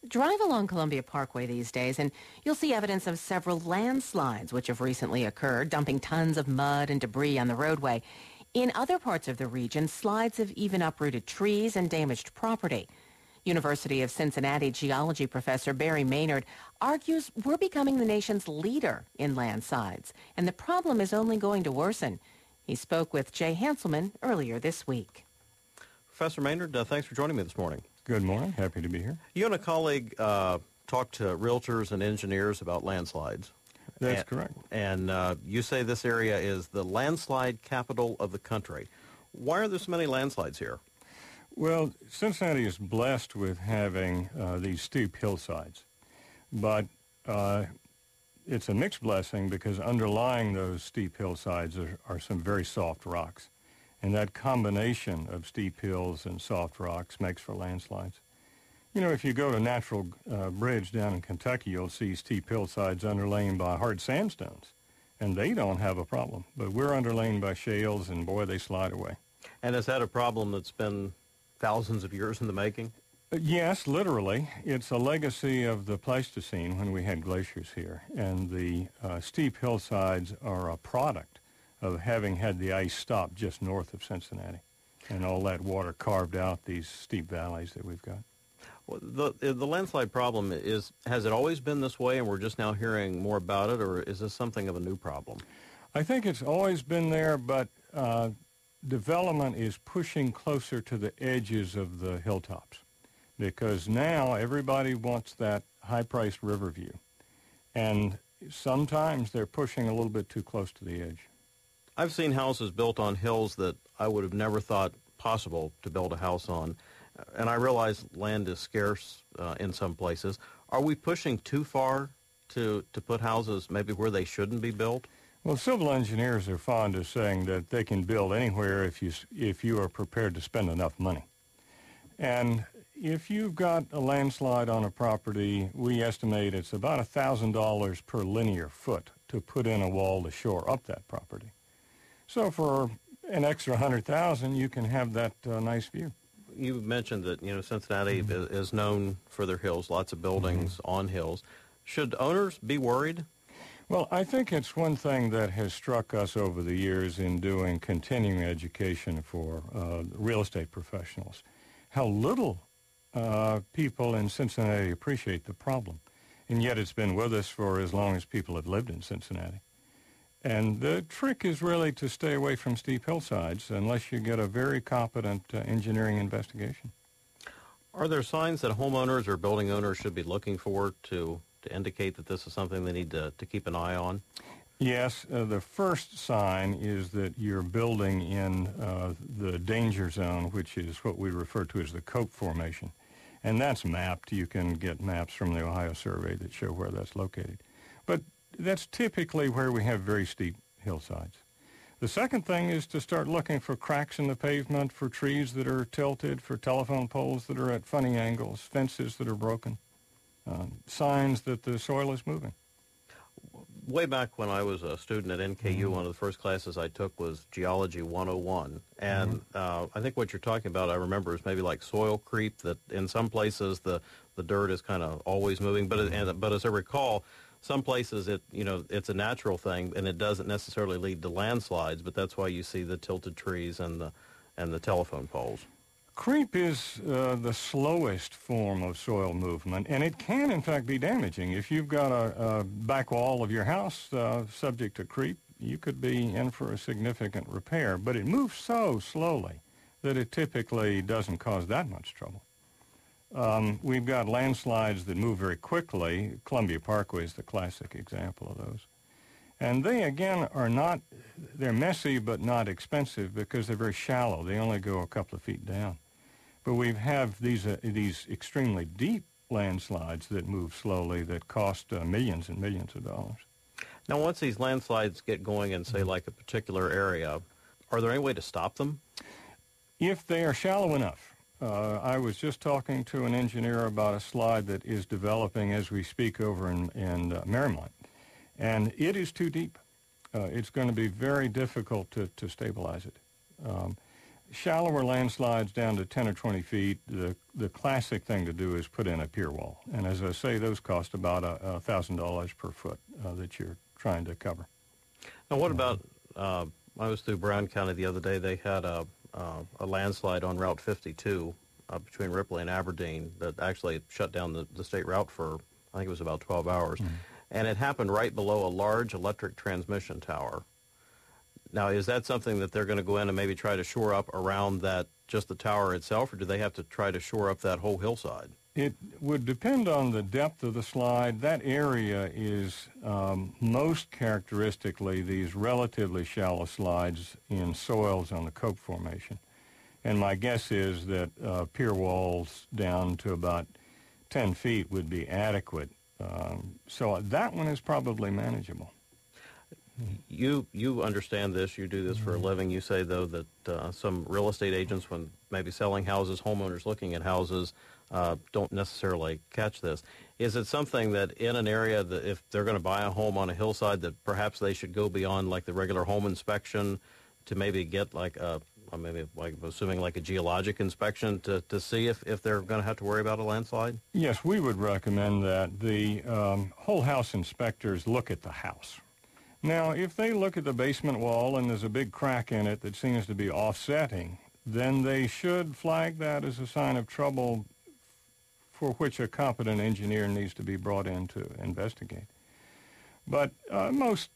Drive along Columbia Parkway these days and you'll see evidence of several landslides which have recently occurred, dumping tons of mud and debris on the roadway. In other parts of the region, slides have even uprooted trees and damaged property. University of Cincinnati geology professor Barry Maynard argues we're becoming the nation's leader in landslides, and the problem is only going to worsen. He spoke with Jay Hanselman earlier this week. Professor Maynard, thanks for joining me this morning. Good morning. Happy to be here. You and a colleague talked to realtors and engineers about landslides. That's correct. And you say this area is the landslide capital of the country. Why are there so many landslides here? Well, Cincinnati is blessed with having these steep hillsides, but it's a mixed blessing because underlying those steep hillsides are some very soft rocks. And that combination of steep hills and soft rocks makes for landslides. You know, if you go to Natural Bridge down in Kentucky, you'll see steep hillsides underlain by hard sandstones, and they don't have a problem. But we're underlain by shales, and boy, they slide away. And is that a problem that's been thousands of years in the making? Yes, literally. It's a legacy of the Pleistocene when we had glaciers here, and the steep hillsides are a product of having had the ice stop just north of Cincinnati, and all that water carved out these steep valleys that we've got. Well, the landslide problem has it always been this way, and we're just now hearing more about it, or is this something of a new problem? I think it's always been there, but development is pushing closer to the edges of the hilltops, because now everybody wants that high-priced river view, and sometimes they're pushing a little bit too close to the edge. I've seen houses built on hills that I would have never thought possible to build a house on, and I realize land is scarce in some places. Are we pushing too far to put houses maybe where they shouldn't be built? Well, civil engineers are fond of saying that they can build anywhere if you are prepared to spend enough money. And if you've got a landslide on a property, we estimate it's about $1,000 per linear foot to put in a wall to shore up that property. So for an extra $100,000, you can have that nice view. You mentioned that Cincinnati is known for their hills, lots of buildings on hills. Should owners be worried? Well, I think it's one thing that has struck us over the years in doing continuing education for real estate professionals, how little people in Cincinnati appreciate the problem. And yet it's been with us for as long as people have lived in Cincinnati. And the trick is really to stay away from steep hillsides unless you get a very competent engineering investigation. Are there signs that homeowners or building owners should be looking for to indicate that this is something they need to keep an eye on? Yes. The first sign is that you're building in the danger zone, which is what we refer to as the Cope Formation. And that's mapped. You can get maps from the Ohio Survey that show where that's located. But that's typically where we have very steep hillsides. The second thing is to start looking for cracks in the pavement, for trees that are tilted, for telephone poles that are at funny angles, fences that are broken, signs that the soil is moving. Way back when I was a student at NKU, one of the first classes I took was Geology 101. And I think what you're talking about, I remember, is maybe like soil creep, that in some places the dirt is kind of always moving. But as I recall, some places it's a natural thing, and it doesn't necessarily lead to landslides, but that's why you see the tilted trees and the telephone poles. Creep is the slowest form of soil movement, and it can, in fact, be damaging. If you've got a back wall of your house subject to creep, you could be in for a significant repair, but it moves so slowly that it typically doesn't cause that much trouble. We've got landslides that move very quickly. Columbia Parkway is the classic example of those. And they, again, they're messy but not expensive because they're very shallow. They only go a couple of feet down. But we have these extremely deep landslides that move slowly that cost millions and millions of dollars. Now, once these landslides get going in, say, like a particular area, are there any way to stop them? If they are shallow enough. I was just talking to an engineer about a slide that is developing as we speak over in Marymount, and it is too deep. It's going to be very difficult to stabilize it. shallower landslides down to 10 or 20 feet, the classic thing to do is put in a pier wall. And as I say, those cost about $1,000 per foot that you're trying to cover. Now, what about, I was through Brown County the other day. They had a landslide on Route 52 between Ripley and Aberdeen that actually shut down the state route for, I think it was about 12 hours. Mm-hmm. And it happened right below a large electric transmission tower. Now, is that something that they're going to go in and maybe try to shore up around that, just the tower itself, or do they have to try to shore up that whole hillside? It would depend on the depth of the slide. That area is most characteristically these relatively shallow slides in soils on the Cope Formation. And my guess is that pier walls down to about 10 feet would be adequate. So that one is probably manageable. You understand this. You do this for a living. You say, though, that some real estate agents, when maybe selling houses, homeowners looking at houses, don't necessarily catch this. Is it something that in an area that if they're going to buy a home on a hillside that perhaps they should go beyond like the regular home inspection to maybe get like maybe like assuming like a geologic inspection to see if they're going to have to worry about a landslide? Yes, we would recommend that the whole house inspectors look at the house. Now, if they look at the basement wall and there's a big crack in it that seems to be offsetting, then they should flag that as a sign of trouble for which a competent engineer needs to be brought in to investigate. But most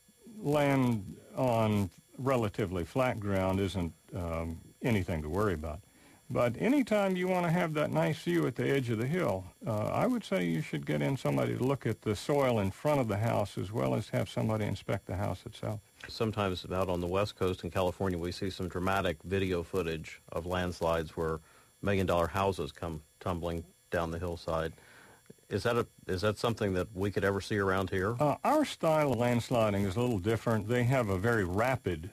land on relatively flat ground isn't anything to worry about. But anytime you want to have that nice view at the edge of the hill, I would say you should get in somebody to look at the soil in front of the house as well as have somebody inspect the house itself. Sometimes out on the West Coast in California, we see some dramatic video footage of landslides where million-dollar houses come tumbling down the hillside. Is that something that we could ever see around here? Our style of landsliding is a little different. They have a very rapid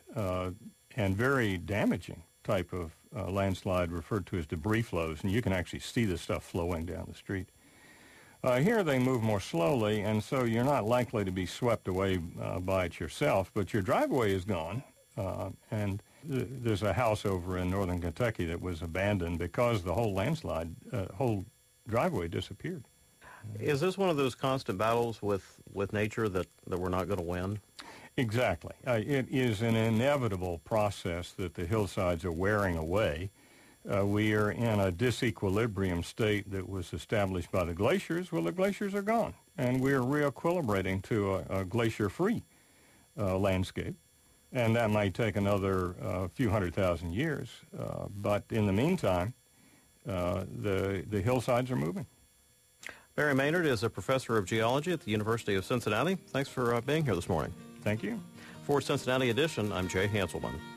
and very damaging type of landslide referred to as debris flows, and you can actually see the stuff flowing down the street. Here they move more slowly, and so you're not likely to be swept away by it yourself, but your driveway is gone, and there's a house over in northern Kentucky that was abandoned because the whole landslide, whole driveway disappeared. Is this one of those constant battles with nature that we're not going to win? Exactly. It is an inevitable process that the hillsides are wearing away. We are in a disequilibrium state that was established by the glaciers. Well, the glaciers are gone, and we're re-equilibrating to a glacier-free landscape. And that might take another few 100,000 years. But in the meantime, the hillsides are moving. Barry Maynard is a professor of geology at the University of Cincinnati. Thanks for being here this morning. Thank you. For Cincinnati Edition, I'm Jay Hanselman.